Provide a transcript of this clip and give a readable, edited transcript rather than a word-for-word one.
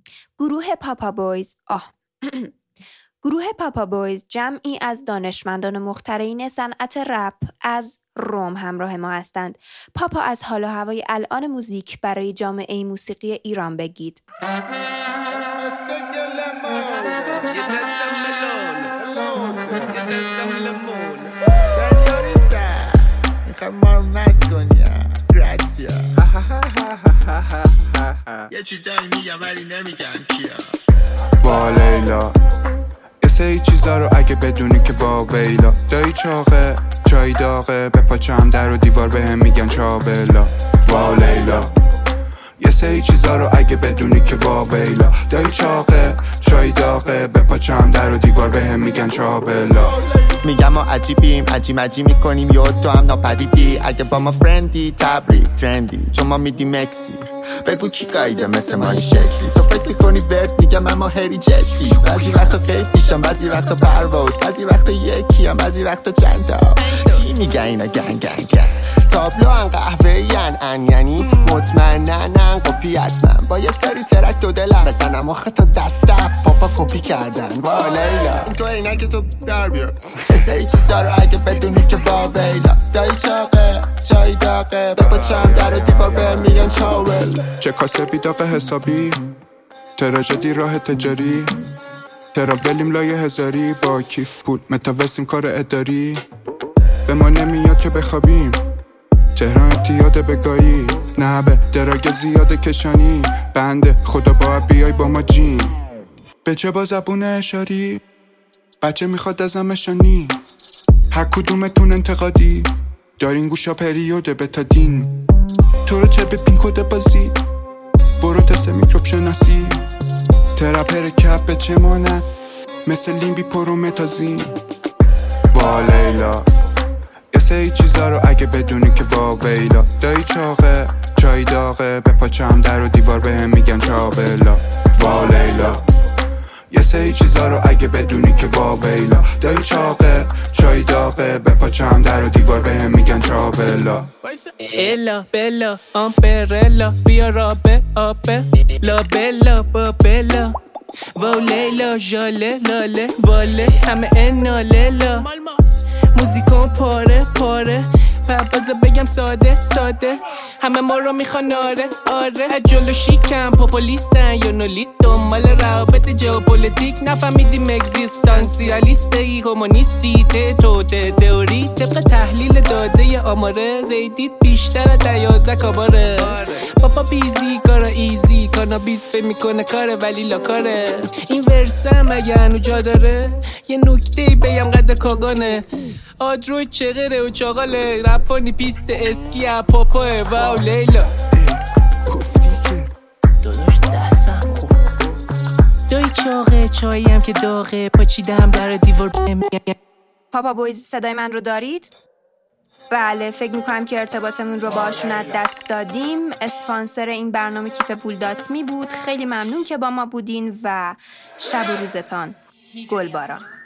گروه پاپا بویز گروه پاپا بویز جمعی از دانشمندان مخترعین صنعت رپ از روم همراه ما هستند. پاپا، از حال و هوای الان موزیک برای جامعه موسیقی ایران بگید. یه چیزایی میگم ولی نمیگم کیا. وا لیلا یه سری چیزا رو اگه بدونی که وا ویلا. دایی چاقه چای داغه، به پاچم در و دیوار بهم میگن چابلا. وا لیلا یه سری چیزا رو اگه بدونی که وا ویلا. دایی چاقه چای داغه، به پاچم در و دیوار بهم میگن چابلا. میگم ما عجیبیم، عجی میکنیم یا تو هم ناپدیدی. اگه با ما فرندی تبلیغ ترندی، چون ما میدیم اکسی. بگو کی قایده مثل ما این شکلی؟ تو فکر میکنی ورد میگم اما هری جدی. بعضی وقتا قیب میشم، بعضی وقتا پرواز، بعضی وقتا یکی هم، بعضی وقتا چند تا. چی میگه اینا گنگ تابلو ان قهوه‌ای ان یعنی مطمئنن قپی حتما. با یه سری ترک تو دلم بزنم آخه تا دستم پاپا کپی کردن. وا لیلا تو اینا که تو در بیار یه سری چیزا رو اگه بدونی که وا ویلا. دایی چاقه چای داغه، به پاچم در و دیوار بهم میگن چاول. چه کاسه بیداغ حسابی، تراژدی راه تجاری، تراولیم لایه هزاری. با کیف پول متوسیم کار اداری، به ما نمیاد که بخوابیم. تهران اتیاد بگایی، نه به دراگ زیاد کشانی. بنده خدا با بیای با ما جیم. به چه با زبون اشاری، بچه میخواد ازم اشانی. هر کدومتون انتقادی دارین گوشا پریوده بتادین. تو رو چه ببین کده بازی، برو تست میکروب شناسی. تراپر کپ به چه مانه مثل لیمبی پرومتازین. وا لیلا یه سری چیزا رو اگه بدونی که وا ویلا. دایی چاقه چای داغه، به پاچم در و دیوار بهم میگن چابلا. وا لیلا یه سری چیزا رو اگه بدونی که وا ویلا. دایی چاقه چای داغه، به پاچم در و دیوار بهم میگن چابلا. الا بلا امپرلا بیا رابه آبه لا بلا با بلا. وا لیلا ژاله لاله واله همه انا لیلا. موزیکون پاره بذار بگم ساده همه ما رو میخوان آره جلو شیکم پاپولیستن یا نولیت دنبال روابط ژئوپلیتیک. نفهمیدیم اگزیستانسیالیسته ای کمونیستی تو تئوری طبق تحلیل داده آماره. زیدید بیشتر از 11 کاباره. پاپا بیزی کارا ایزی کانابیس فهم میکنه کاره ولی لاکاره. این ورسم اگه هنو جا داره یه نکته بگم قد کاگانه. آدروی چغره و چاقاله رپانی پیست اسکی پاپاه. واو لیلا گفتی که داداش دستم خوب. دایی چاقه چایی هم که داغه، پاچیدم در دیوار پاپا بویز صدای من رو دارید؟ بله، فکر میکنم که ارتباطمون رو باشون از دست دادیم. اسپانسر این برنامه کیف پول.me بود. خیلی ممنون که با ما بودین و شب و روزتان گلباران.